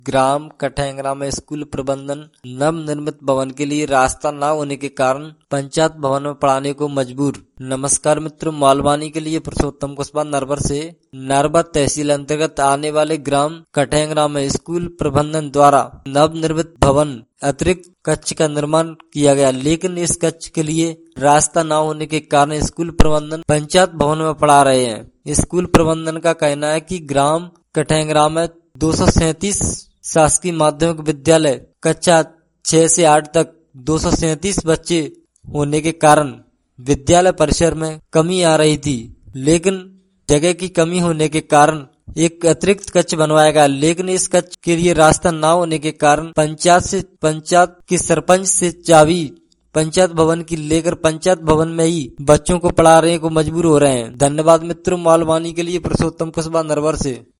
ग्राम कठेंगरा में स्कूल प्रबंधन नवनिर्मित भवन के लिए रास्ता न होने के कारण पंचायत भवन में पढ़ाने को मजबूर। नमस्कार मित्रों, मालवानी के लिए पुरुषोत्तम कुशवाहा नरवर से। नरवर तहसील अंतर्गत आने वाले ग्राम कठेंगरा में स्कूल प्रबंधन द्वारा नवनिर्मित भवन अतिरिक्त कक्ष का निर्माण किया गया, लेकिन इस कक्ष के लिए रास्ता न होने के कारण स्कूल प्रबंधन पंचायत भवन में पढ़ा रहे हैं। स्कूल प्रबंधन का कहना है कि ग्राम कठेंगरा में 237 शासकीय माध्यमिक विद्यालय कक्षा 6 से 8 तक 237 बच्चे होने के कारण विद्यालय परिसर में कमी आ रही थी, लेकिन जगह की कमी होने के कारण एक अतिरिक्त कक्ष बनवाया गया, लेकिन इस कक्ष के लिए रास्ता न होने के कारण पंचायत के सरपंच से चाबी पंचायत भवन की लेकर पंचायत भवन में ही बच्चों को पढ़ाने को मजबूर हो रहे हैं। धन्यवाद मित्रों, मालवानी के लिए पुरुषोत्तम कुशवाहा नरवर से।